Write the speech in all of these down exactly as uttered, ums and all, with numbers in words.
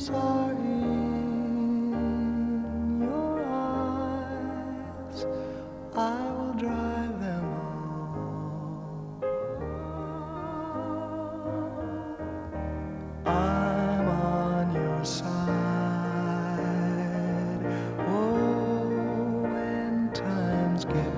tears are in your eyes, I will dry them all. I'm on your side. Oh, when times get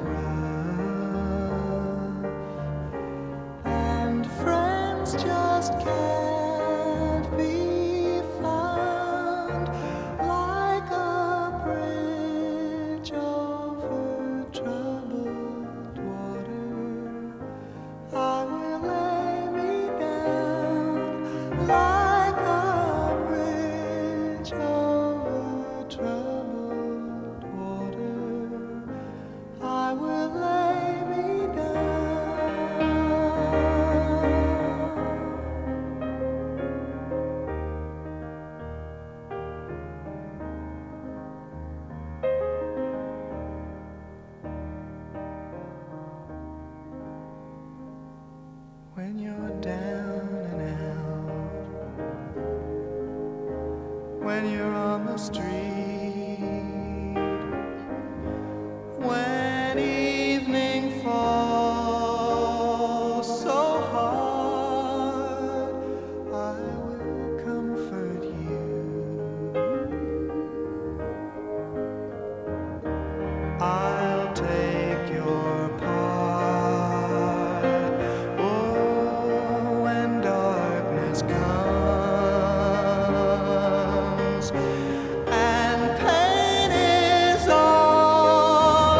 rough and friends just can't be found, like a bridge over troubled water, I will lay me down. Like a bridge over troubled water, I will lay me down. When you're down and out, when you're on the street, when evening falls so hard, I will comfort you. I'll take your part. Oh, when darkness comes and pain is all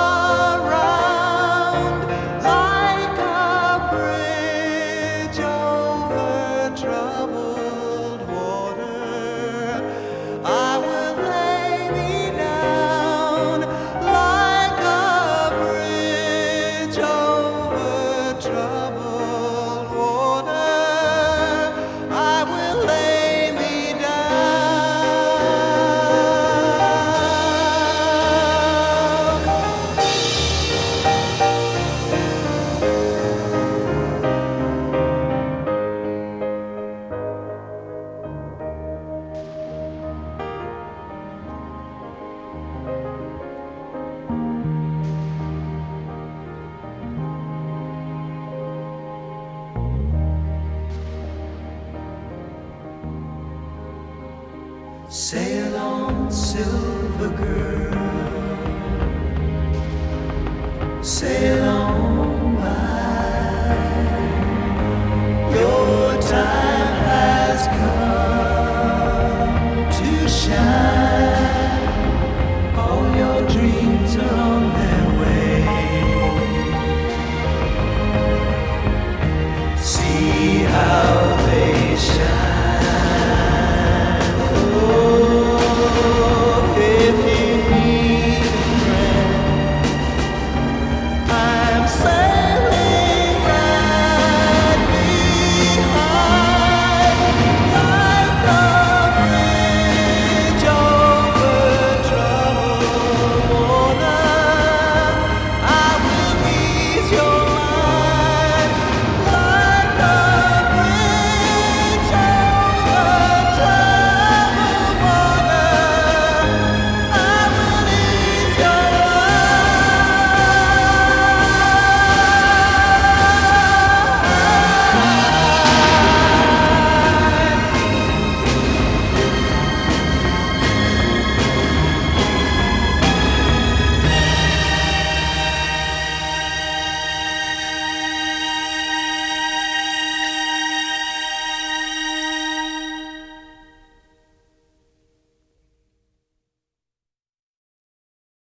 around, like a bridge over troubled water, I will lay me down. Like a bridge over troubled water, I will lay me Sail on, silver girl, sail